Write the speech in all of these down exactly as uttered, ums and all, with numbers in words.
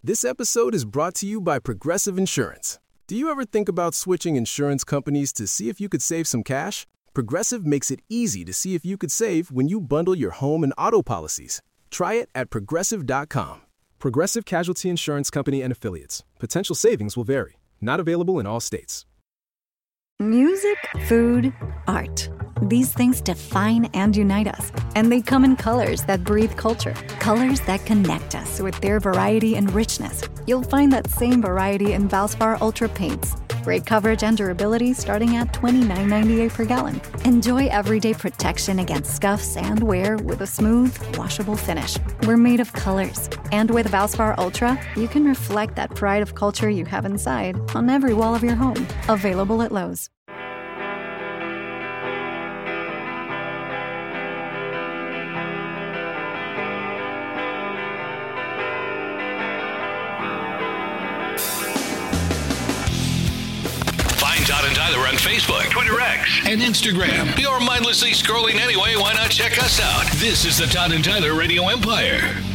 This episode is brought to you by Progressive Insurance. Do you ever think about switching insurance companies to see if you could save some cash? Progressive makes it easy to see if you could save when you bundle your home and auto policies. Try it at progressive dot com. Progressive Casualty Insurance Company and Affiliates. Potential savings will vary. Not available in all states. Music, food, art. These things define and unite us. And they come in colors that breathe culture. Colors that connect us with their variety and richness. You'll find that same variety in Valspar Ultra paints. Great coverage and durability starting at twenty-nine ninety-eight per gallon. Enjoy everyday protection against scuffs and wear with a smooth, washable finish. We're made of colors. And with Valspar Ultra, you can reflect that pride of culture you have inside on every wall of your home. Available at Lowe's. Todd and Tyler on Facebook, Twitter X, and Instagram. You're mindlessly scrolling anyway. Why not check us out? This is the Todd and Tyler Radio Empire.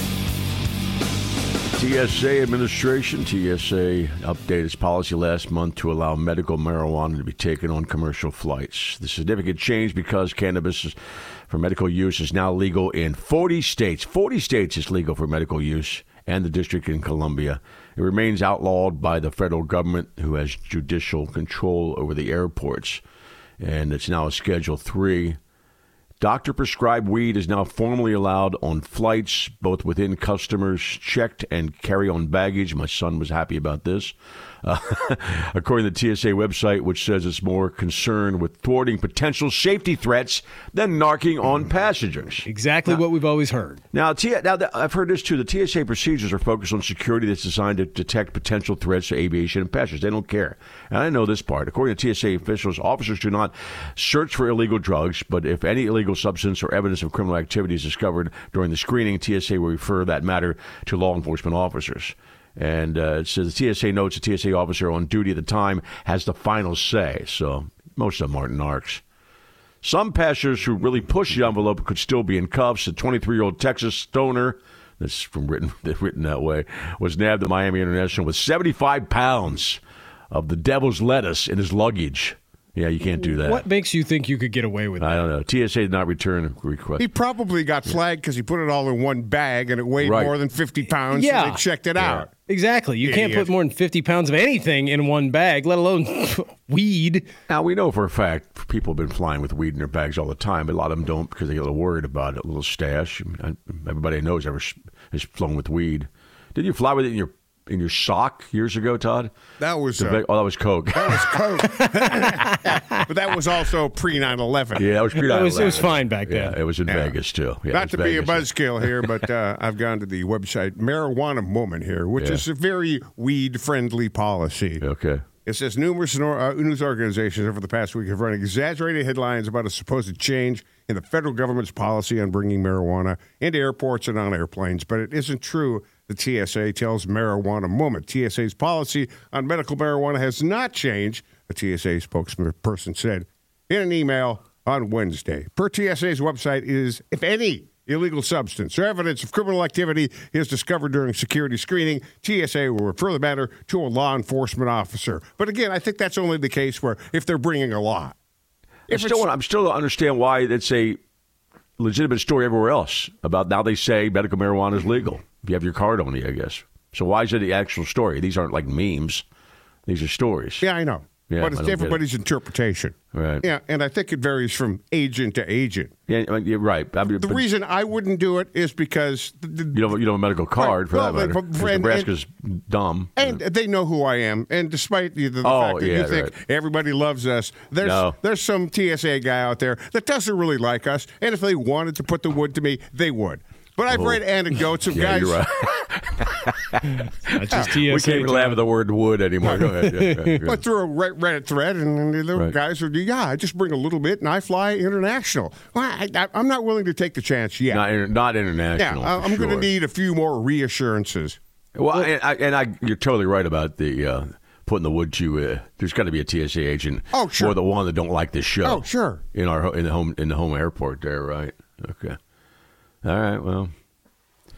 T S A administration, T S A updated its policy last month to allow medical marijuana to be taken on commercial flights. The significant change because cannabis is, for medical use is now legal in forty states. forty states is legal for medical use, and the District in Columbia. It remains outlawed by the federal government, who has judicial control over the airports, and it's now a Schedule three. Doctor-prescribed weed is now formally allowed on flights, both within customers checked and carry-on baggage. My son was happy about this. Uh, according to the T S A website, which says it's more concerned with thwarting potential safety threats than narking on passengers. Exactly now, what we've always heard. Now, T- now, I've heard this too. The T S A procedures are focused on security that's designed to detect potential threats to aviation and passengers. They don't care. And I know this part. According to T S A officials, officers do not search for illegal drugs, but if any illegal substance or evidence of criminal activity is discovered during the screening, T S A will refer that matter to law enforcement officers. And uh, it says the T S A notes the T S A officer on duty at the time has the final say. So most of them aren't narcs. Some passengers who really push the envelope could still be in cuffs. A twenty-three-year-old Texas stoner, this is from written, written that way, was nabbed at Miami International with seventy-five pounds of the devil's lettuce in his luggage. Yeah, you can't do that. What makes you think you could get away with that? I don't know. T S A did not return a request. He probably got flagged because he put it all in one bag and it weighed right. more than fifty pounds. Yeah. And they checked it yeah. out. Exactly. You Idiot. can't put more than fifty pounds of anything in one bag, let alone weed. Now, we know for a fact people have been flying with weed in their bags all the time, but a lot of them don't because they get a little worried about it, a little stash. Everybody I know has ever has flown with weed. Did you fly with it in your in your sock years ago, Todd? That was uh, oh, that was Coke. That was Coke. But that was also pre nine eleven. Yeah, that was pre nine eleven. It was, it was fine back then. Yeah, it was in yeah. Vegas too. Yeah, Not to Vegas. be a buzzkill here, but uh, I've gone to the website Marijuana Moment here, which yeah. is a very weed-friendly policy. Okay. It says numerous uh, news organizations over the past week have run exaggerated headlines about a supposed change in the federal government's policy on bringing marijuana into airports and on airplanes, but it isn't true. The T S A tells Marijuana Moment. T S A's policy on medical marijuana has not changed, a T S A spokesperson said in an email on Wednesday. Per T S A's website is, if any illegal substance or evidence of criminal activity is discovered during security screening, T S A will refer the matter to a law enforcement officer. But again, I think that's only the case where if they're bringing a lot. I still, I'm still don't understand why it's a legitimate story everywhere else about now they say medical marijuana is legal if you have your card on you, I guess. So why is it the actual story? These aren't like memes. These are stories. Yeah, I know. Yeah, but it's everybody's it. interpretation. Right. Yeah, and I think it varies from agent to agent. Yeah, you're right. I mean, the reason I wouldn't do it is because the, the, you don't you don't have a medical card right. for well, that matter. But, and, Nebraska's and, dumb. And yeah. they know who I am. And despite the, the oh, fact that yeah, you think right. everybody loves us, there's no. there's some T S A guy out there that doesn't really like us. And if they wanted to put the wood to me, they would. But I've oh. read anecdotes of yeah, guys. You're right. That's just T S A. We can't even laugh at the word wood anymore. Go ahead. Yeah, yeah, but through a Reddit thread, and the little right. guys would, yeah, I just bring a little bit, and I fly international. Well, I, I, I'm not willing to take the chance yet. Not, not international. Yeah, I'm sure. going to need a few more reassurances. Well, and, I, and I, you're totally right about the uh, putting the wood to. Uh, there's got to be a T S A agent. Oh, sure. Or the one that don't like this show. Oh, sure. In our in the home in the home airport there, right? Okay. All right. Well.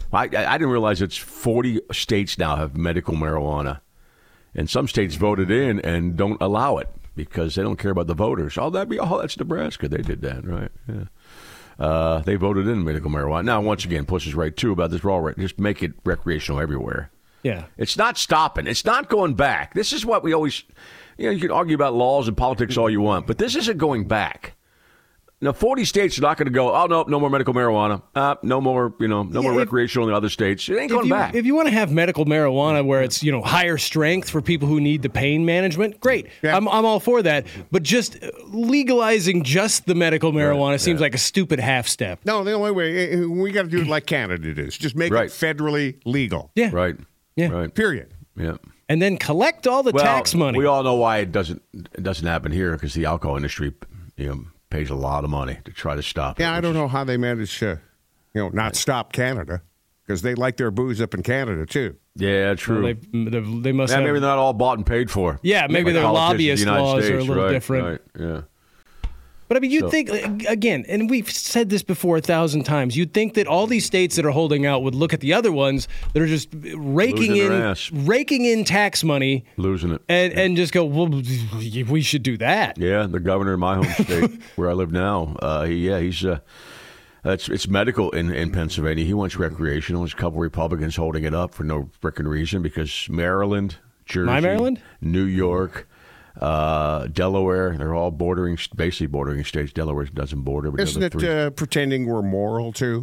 I, I didn't realize it's forty states now have medical marijuana. And some states voted in and don't allow it because they don't care about the voters. Oh, that'd be, oh, that's Nebraska. They did that, right? Yeah. Uh, they voted in medical marijuana. Now, once again, Puss is right, too, about this. We're all right. Just make it recreational everywhere. Yeah. It's not stopping. It's not going back. This is what we always, you know, you can argue about laws and politics all you want, but this isn't going back. Now, forty states are not going to go, oh, no, no more medical marijuana. Uh, no more, you know, no Yeah, more if- recreational in the other states. It ain't If going you, back. if you want to have medical marijuana where it's, you know, higher strength for people who need the pain management, great. Yeah. I'm, I'm all for that. But just legalizing just the medical marijuana Right, seems yeah. like a stupid half step. No, the only way, eh, we got to do it like Canada is. Just make Right. it federally legal. Yeah. Right. Yeah. Right. Period. Yeah. And then collect all the Well, tax money. we all know why it doesn't it doesn't happen here because the alcohol industry, you know, pays a lot of money to try to stop it. Yeah, I which don't is- know how they managed to, you know, not stop Canada because they like their booze up in Canada, too. Yeah, true. Well, they, they, they must yeah, have. maybe they're not all bought and paid for. Yeah, maybe Like their politicians in the lobbyist United laws are a States, little right, different. Right, yeah. But I mean, you'd So- think, again, and we've said this before a thousand times, you'd think that all these states that are holding out would look at the other ones that are just raking Losing in their ass. raking in tax money Losing it. and, and just go, well, we should do that. Yeah, the governor of my home state, where I live now, uh, he, yeah, he's uh, it's it's medical in, in Pennsylvania. He wants recreational. There's a couple Republicans holding it up for no frickin' reason because Maryland, Jersey, My Maryland? New York, uh, Delaware, they're all bordering, basically bordering states. Delaware doesn't border, but Isn't the it other three. uh, pretending we're moral, too?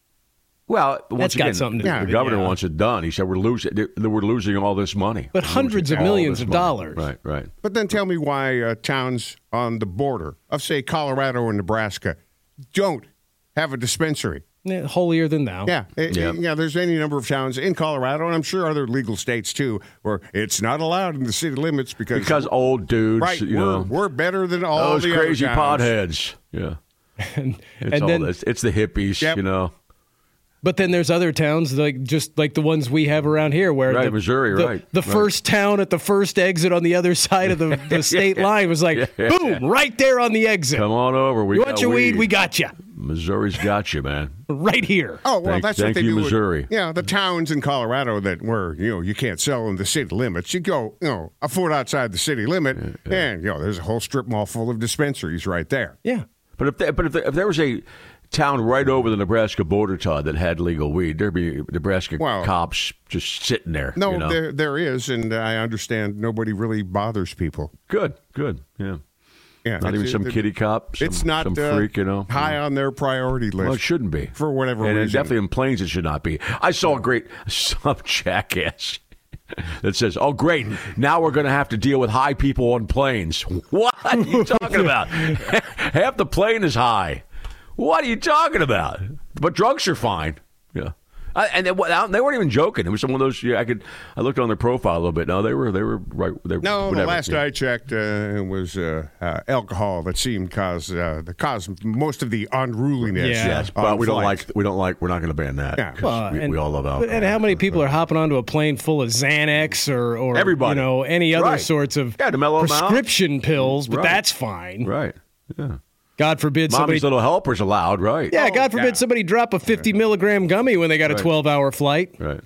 Well, once That's got again, something to do the with it, governor yeah. wants it done. He said we're losing, we're losing all this money, But We're hundreds losing of all millions this of money. dollars. Right, right. But then tell me why uh, towns on the border of, say, Colorado and Nebraska don't have a dispensary. Yeah, holier than thou. Yeah, it- Yeah. yeah. There's any number of towns in Colorado, and I'm sure other legal states too, where it's not allowed in the city limits because Because old dudes, right, you we're, know, we're better than all those the crazy other towns. potheads. Yeah. And, It's and all then, this. It's the hippies, Yep. you know. but then there's other towns like just like the ones we have around here, where Right, the, Missouri, the, right, the right. first town at the first exit on the other side of the, the state line was like, Yeah. boom, right there on the exit. Come on over. We you got want your weed? We got you Missouri's got you, man. right here. Oh well, Thank- that's thank what they you, do. with- Missouri. yeah, the towns in Colorado that where you know you can't sell in the city limits. You go, you know, a foot outside the city limit, and you know there's a whole strip mall full of dispensaries right there. Yeah. But if there, but if there, if there was a town right over the Nebraska border, Todd, that had legal weed, there'd be Nebraska Well, cops just sitting there. No, you know? there there is, and I understand nobody really bothers people. Good, good. Yeah. Yeah, Not even it's- some it- kitty cop. Some, it's not some uh, freak, you know. high on their priority list. Well, it shouldn't be for whatever and reason. definitely in planes, it should not be. I saw a great some jackass that says, "Oh, great! Now we're going to have to deal with high people on planes." What are you talking about? Half the plane is high. What are you talking about? But drunks are fine. Yeah. I, and they, they weren't even joking. It was some of those. Yeah, I could. I looked on their profile a little bit. No, they were. They were right. They, No, whatever. the last yeah. I checked, uh, it was uh, uh, alcohol that seemed cause uh, the cause most of the unruliness. Yeah. Yes, on but we don't flights. like. We don't like. We're not going to ban that. Yeah. 'cause Well, we, and, we all love but- alcohol. And how many people are hopping onto a plane full of Xanax or, or Everybody. you know, any other Right. sorts of Yeah, to mellow 'em out. prescription pills, but Right. that's fine. Right. Yeah. God forbid somebody. Mommy's little helper's allowed. Right. Yeah, Oh, God forbid yeah. somebody drop a fifty milligram gummy when they got a Right. twelve hour flight. Right.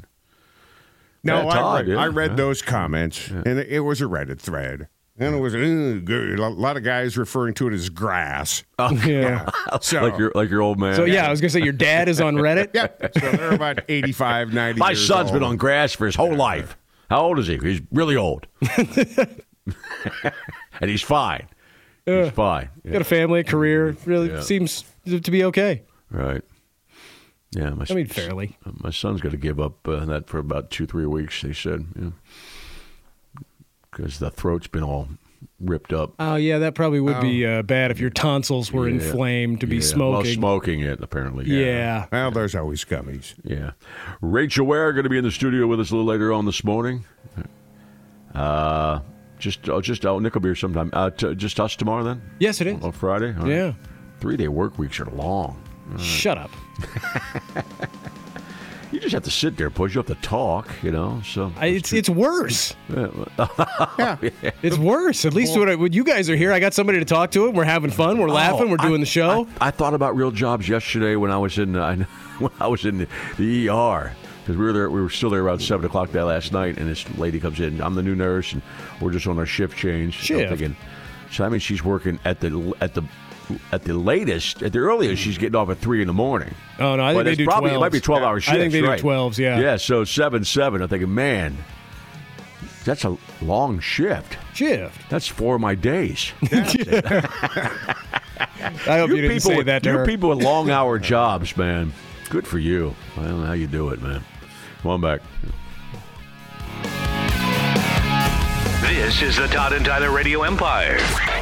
No, Yeah, I Todd, read, yeah, I read yeah. those comments, and it, it was a Reddit thread. And it was "Ugh, good." a lot of guys referring to it as grass. Yeah. So, like your like your old man. So yeah, I was gonna say your dad is on Reddit. yeah, so they're about eighty-five, ninety My years son's old. been on grass for his whole life. How old is he? He's really old. And he's fine. He's fine. Yeah. Got a family, a career. Really Yeah. seems to be okay. Right. Yeah. My, I mean, fairly. My son's got to give up uh, that for about two, three weeks, they said. Because the throat's been all ripped up. Oh yeah, that probably would be uh, bad if your tonsils were Yeah. inflamed to be Yeah. smoking. Well, smoking it, apparently. yeah. Well, there's always gummies. Yeah. Rachel Ware going to be in the studio with us a little later on this morning. Uh, just, oh, just oh, Nick will be here sometime. Uh, t- just us tomorrow then? Yes, it is. On Friday? All right. Yeah. Three day work weeks are long. Shut up. You just have to sit there, push. You have to talk, you know. So I, it's it's worse. Yeah. It's worse. At least when, I, when you guys are here, I got somebody to talk to. And we're having fun. We're laughing. Oh, We're doing I, the show. I, I thought about real jobs yesterday when I was in uh, when I was in the, the E R because we were there. We were still there around seven o'clock that last night, and this lady comes in. I'm the new nurse, and we're just on our shift change. Shift. I'm thinking, so I mean, she's working at the at the. At the latest, at the earliest, she's getting off at three in the morning. Oh no, I think but they it's do probably twelves. it might be twelve hour shifts. I think they right? do twelves. Yeah. Yeah. So seven seven. I'm thinking, man, that's a long shift. Shift. That's four of my days. I hope you, you didn't people, say with, that to you her. people with long hour jobs, man. Good for you. I don't know how you do it, man. Come on back. This is the Todd and Tyler Radio Empire.